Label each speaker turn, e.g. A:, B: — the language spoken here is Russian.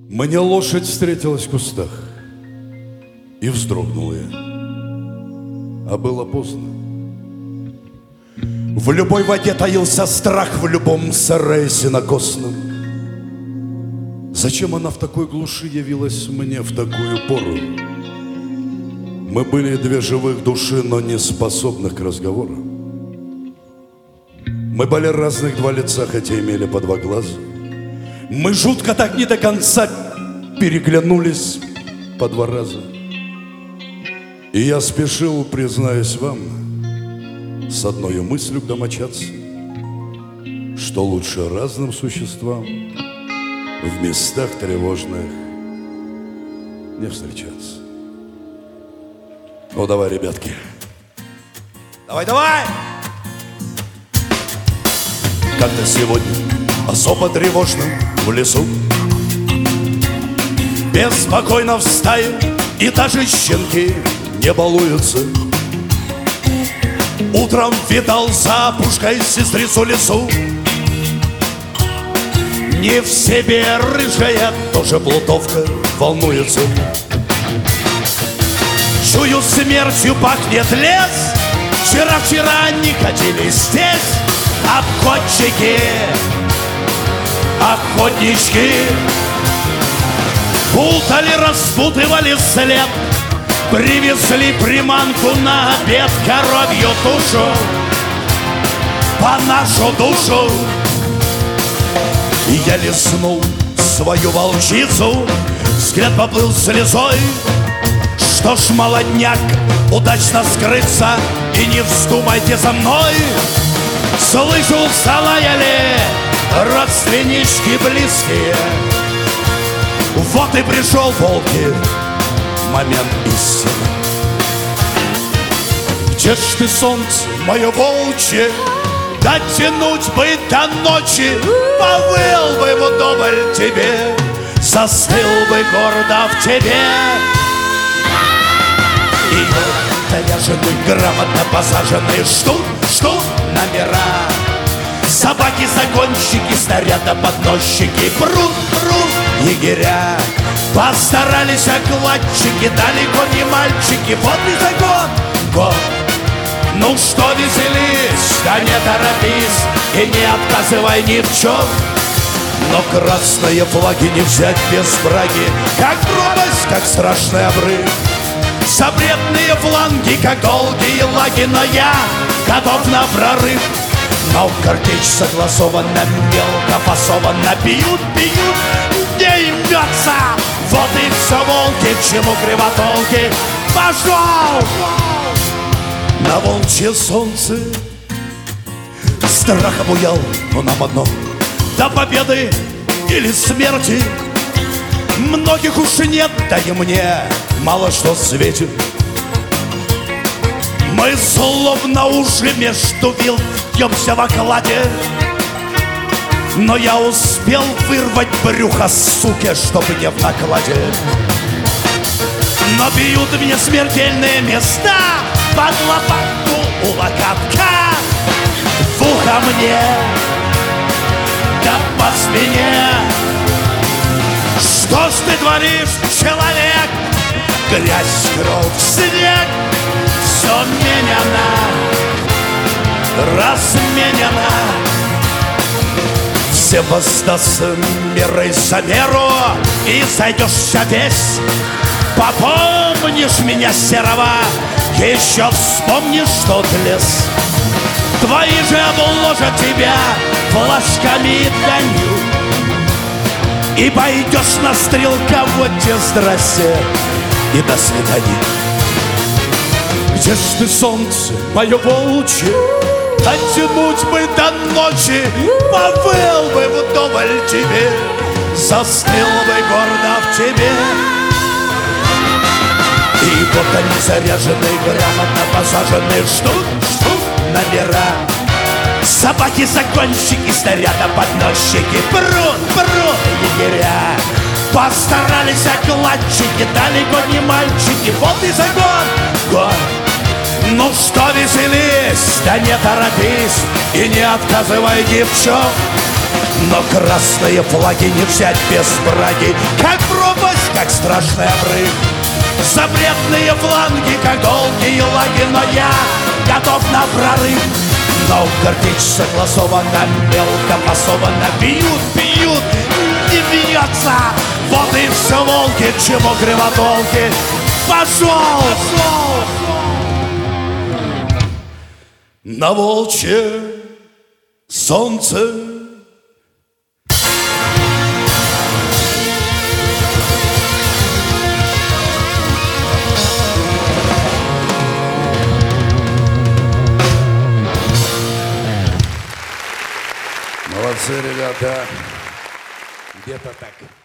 A: Мне лошадь встретилась в кустах, и вздрогнул я, а было поздно. В любой воде таился страх, в любом сарае сенокосном. Зачем она в такой глуши явилась мне в такую пору? Мы были две живых души, но не способных к разговору. Мы были разных два лица, хотя имели по два глаза. Мы жутко так не до конца переглянулись по два раза. И я спешил, признаюсь вам, с одной мыслью домочаться, что лучше разным существам в местах тревожных не встречаться. Ну давай, ребятки. Давай! Как-то сегодня особо тревожным в лесу беспокойно в стае, и даже щенки не балуются. Утром видал за опушкой сестрицу лесу. Не в себе рыжая, тоже плутовка волнуется. Чую, смертью пахнет лес. Вчера они ходили здесь. Обходчики, охотнички путали, распутывали след. Привезли приманку на обед, коровью тушу по нашу душу. И я лизнул свою волчицу, взгляд поплыл слезой. Что ж, молодняк, удачно скрыться, и не вздумайте за мной. Слышу, залаяли родственнички близкие. Вот и пришел, волки, момент истины. Где ж ты, солнце мое волчье? Дотянуть бы до ночи, повыл бы вдоволь тебе, застыл бы гордо в тебе. И заряженный, грамотно посаженный, ждут номера. Собаки-загонщики, снарядоподносчики, прут егеря. Постарались окладчики, далеко не мальчики. Вот и загон, год. Ну что, веселись, да не торопись, и не отказывай ни в чем. Но красные флаги не взять без браги, как пропасть, как страшный обрыв. Запретные фланги, как долгие лаги, но я готов на прорыв. Но картечь согласованно, мелко фасованно, бьют, не имется. Вот и все, волки, к чему кривотолки. Пошел! На волчье солнце страх обуял, но нам одно: до победы или смерти. Многих уж нет, да и мне мало что светит. Мы словно уже между вил бьемся в окладе. Но я успел вырвать брюхо суке, чтоб не в накладе. Но бьют мне смертельные места под лопатку у локатка, в ухо мне, да по спине. Что ж ты творишь, человек? Грязь, кровь, снег, все меняно, разменяно. Все воздастся мерой за меру, и сойдешься весь. Попомнишь меня серого, еще вспомнишь тот лес. Твои же обложат тебя флажками донью, и пойдешь на стрелководье, здрасте и до свидания. Где ж ты, солнце мое волчье? Дотянуть бы до ночи, повыл бы вдоволь тебе, застыл бы гордо в тебе. И вот они заряженные, грамотно посаженные, ждут номера. Собаки-загонщики, снарядоподносчики, прут егеря. Постарались окладчики, далеко не мальчики. Вот и загон, год. Ну что, веселись, да не торопись, и не отказывай ни в чем. Но красные флаги не взять без браги, как пропасть, как страшный обрыв. Запретные фланги, как долгие лаги, но я готов на прорыв. Но картечь согласованно, мелко фасованно, бьют, бьют, не бьется. Вот и все, волки, к чему кривотолки. Пошел! На волчье солнце. Молодцы, ребята. Где-то так.